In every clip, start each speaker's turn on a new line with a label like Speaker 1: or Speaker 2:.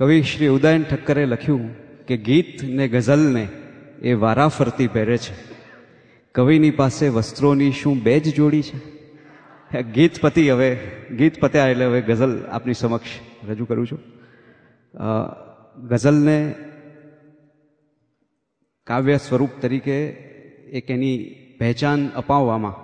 Speaker 1: કવિ શ્રી ઉદયન ઠક્કરે લખ્યું કે ગીત ને ગઝલને એ વારાફરતી પહેરે છે. કવિની પાસે વસ્ત્રોની શું બે જ જોડી છે? ગીત પત્યા એટલે હવે ગઝલ આપની સમક્ષ રજૂ કરું છું. ગઝલને કાવ્ય સ્વરૂપ તરીકે એક એની પહેચાન અપાવવામાં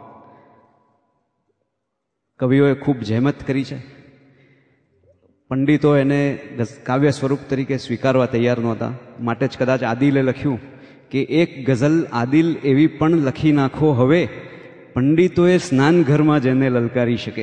Speaker 1: કવિઓએ ખૂબ જહેમત કરી છે. પંડિતો એને કાવ્ય સ્વરૂપ તરીકે સ્વીકારવા તૈયાર નહોતા. માટે જ કદાચ આદિલે લખ્યું કે એક ગઝલ આદિલ એવી પણ લખી નાખો હવે, પંડિતોએ સ્નાન ઘરમાં જેને લલકારી શકે.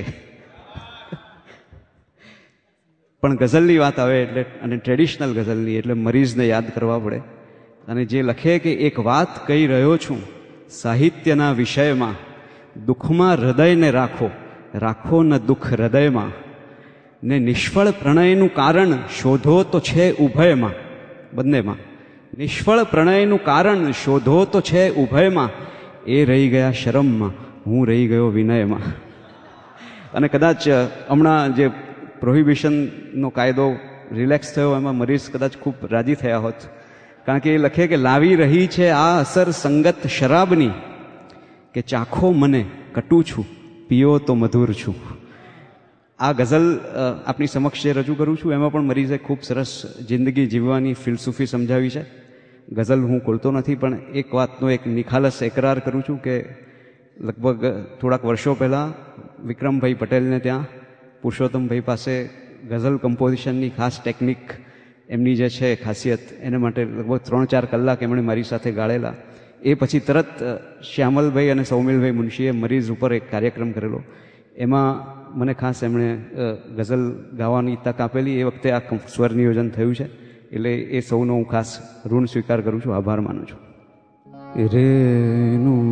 Speaker 1: પણ ગઝલની વાત આવે એટલે, અને ટ્રેડિશનલ ગઝલની એટલે મરીઝને યાદ કરવા પડે. અને જે લખે કે એક વાત કહી રહ્યો છું સાહિત્યના વિષયમાં, દુઃખમાં હૃદયને રાખો, રાખો ન દુઃખ હૃદયમાં, ને નિષ્ફળ પ્રણયનું કારણ શોધો તો છે ઉભયમાં. બંનેમાં નિષ્ફળ પ્રણયનું કારણ શોધો તો છે ઉભયમાં, એ રહી ગયા શરમમાં, હું રહી ગયો વિનયમાં. અને કદાચ હમણાં જે પ્રોહિબિશનનો કાયદો રિલેક્સ થયો એમાં મરીઝ કદાચ ખૂબ રાજી થયા હોત. કારણ કે એ લખે કે લાવી રહી છે આ અસર સંગત શરાબની, કે ચાખો મને કટુ છું, પીઓ તો મધુર છું. આ ગઝલ આપની સમક્ષ જે રજૂ કરું છું એમાં પણ મરીઝે ખૂબ સરસ જિંદગી જીવવાની ફિલસૂફી સમજાવી છે. ગઝલ હું ખોલતો નથી, પણ એક વાતનો એક નિખાલસ એકરાર કરું છું કે લગભગ થોડાક વર્ષો પહેલાં વિક્રમભાઈ પટેલને ત્યાં પુરુષોત્તમભાઈ પાસે ગઝલ કમ્પોઝિશનની ખાસ ટેકનિક, એમની જે છે ખાસિયત, એને માટે લગભગ 3-4 કલાક એમણે મારી સાથે ગાળેલા. એ પછી તરત શ્યામલભાઈ અને સૌમિલભાઈ મુનશીએ મરીઝ ઉપર એક કાર્યક્રમ કરેલો. એમાં મને ખાસ એમણે ગઝલ ગાવાની તક આપેલી. એ વખતે આ સ્વર નિયોજન થયું છે, એટલે એ સૌનો હું ખાસ ઋણ સ્વીકાર કરું છું, આભાર માનું છું. રેનું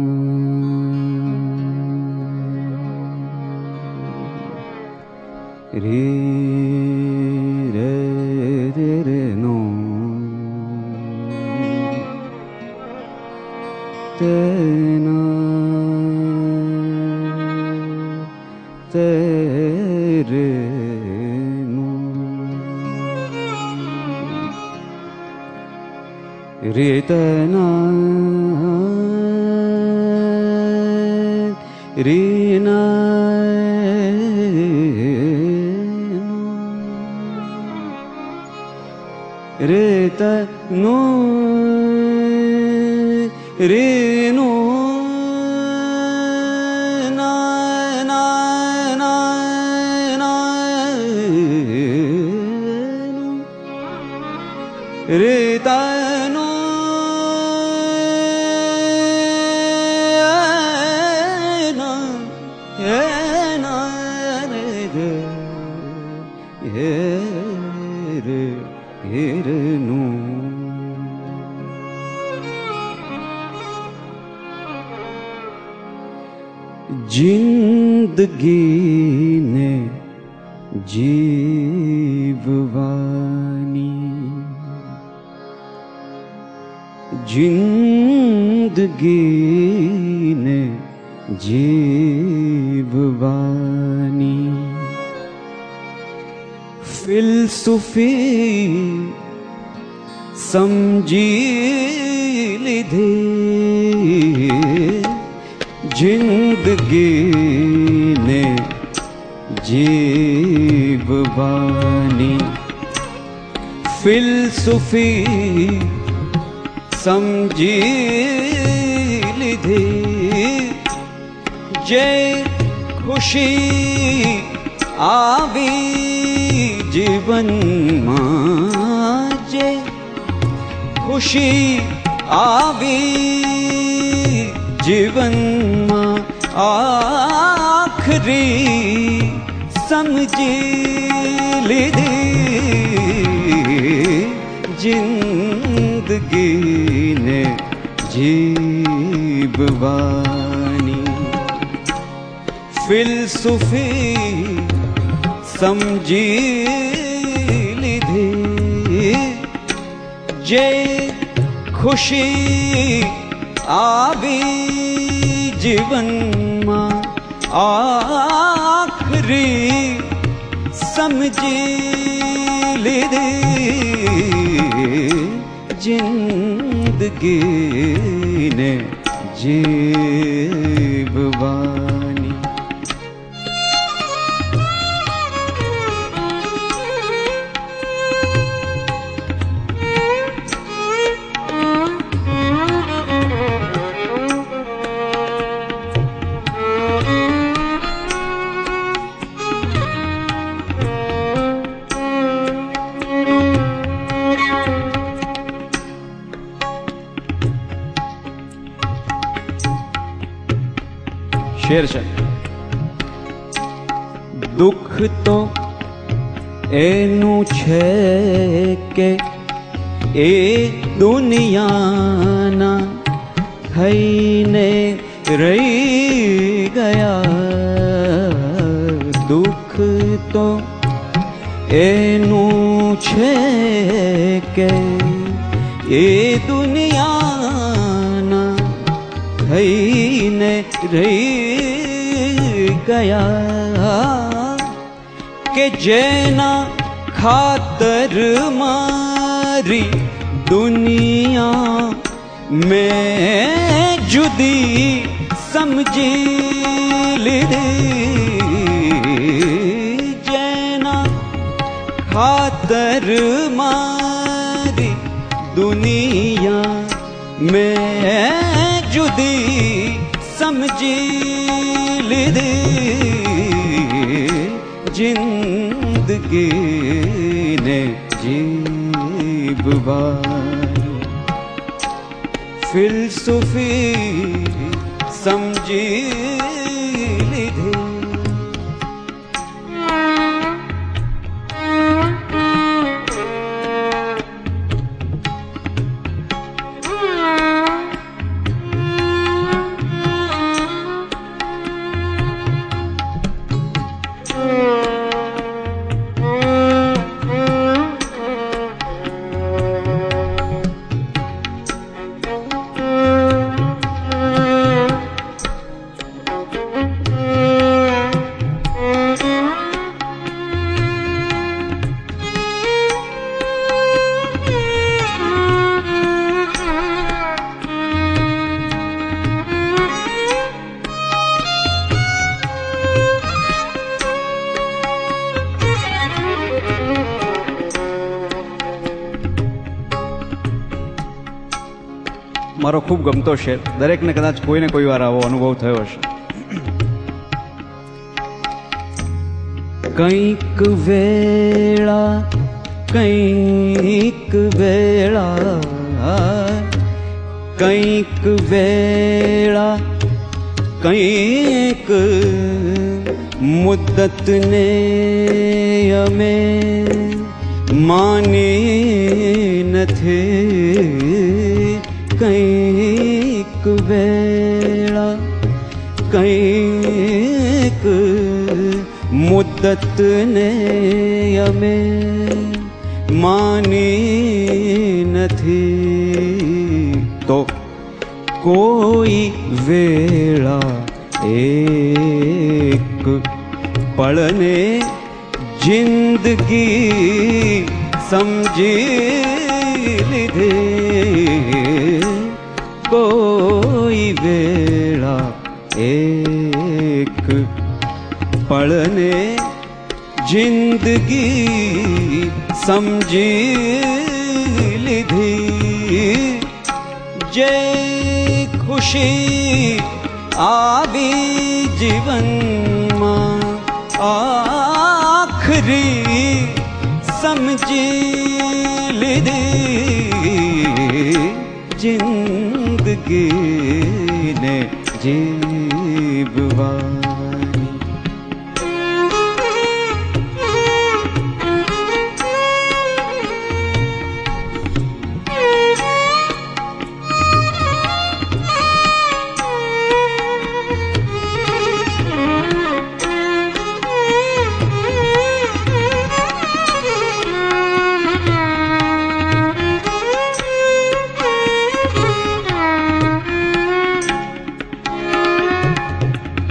Speaker 1: રે રે રે રે નો તેના તેરે નો રે તેના રે ના રે તનો રે નો ના ના ના ના રે તનો જિંદગીને જીવવાની, જિંદગીને જીવવાની ફિલસૂફી સમજી લીધી, જિંદગીને જીવવાની ફિલસૂફી સમજી લીધી. જે ખુશી આવી જીવનમાં, જે ખુશી આવી જીવનમાં, આખરી સમજી લીધી. જિંદગીને જીવવાની ફિલસૂફી સમજી લીધી. જે ખુશી આવી જીવનમાં, આખરી સમજી लीधी जिंदगी ने जीववानी। शेर છે દુઃખ તો એનું છે કે એ દુનિયાના થઈને રહી ગયા। દુઃખ તો એનું છે કે એ દુનિયાના થઈને રહી ગયા કે જેના ખાતર મારી દુનિયા મેં જુદી સમજી લીધી। જેના ખાતર મારી દુનિયા મેં જુદી સમજી લીધી। જિંદગીને જીવવાની ફિલસૂફી સમજી લીધી। મારો ખૂબ ગમતો શેર, દરેકને કદાચ કોઈને કોઈ વાર આવો અનુભવ થયો હશે। કંઈક વેળા કંઈક વેળા કંઈક વેળા કંઈક મુદ્દતને અમે માની નથી। કંઈક વેળા કંઈક મુદ્દતને અમે માની નથી। તો કોઈ વેળા એક પળને જિંદગી સમજી લીધી। કોઈ વેળા એક પળને જિંદગી સમજી લીધી। જે ખુશી આવી જીવનમાં આખરી સમજી લીધી। જિંદગીને જીવવાની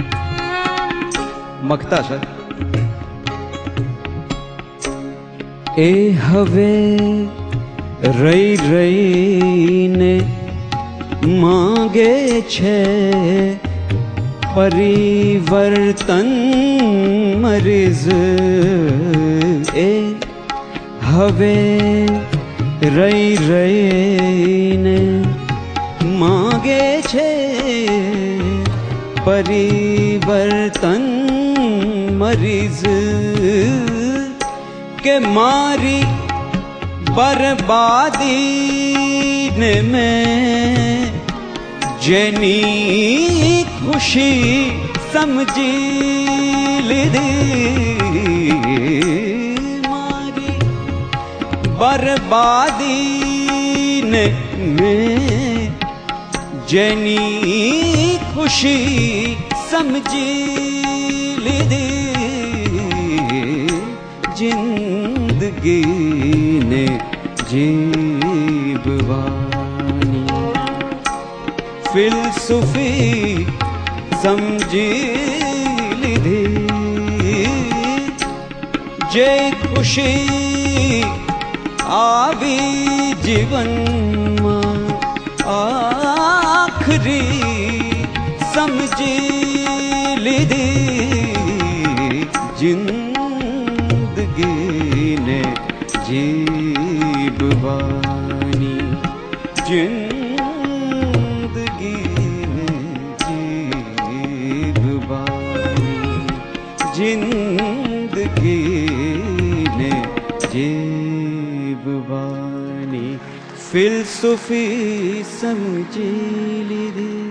Speaker 1: મખતા છે એ હવે રહી રહીને માંગે છે પરિવર્તન મરીઝ. એ હવે રહી રહીને માંગે છે પરિવર્તન મરીઝ. કે મારી બરબાદી ને મેં જેની ખુશી સમજી લીધી. મારી બરબાદી ને મેં જેની ખુશી સમજી લીધી. જિંદગીને જીવવાની ફિલસૂફી સમજી લીધી. જે ખુશી આવી જીવનમાં આખરી સમજી લીધી. જિંદગીને જીવવાની જિંદગીને જીવવાની જિંદગીને જીવવાની ફિલસૂફી સમજી લીધી.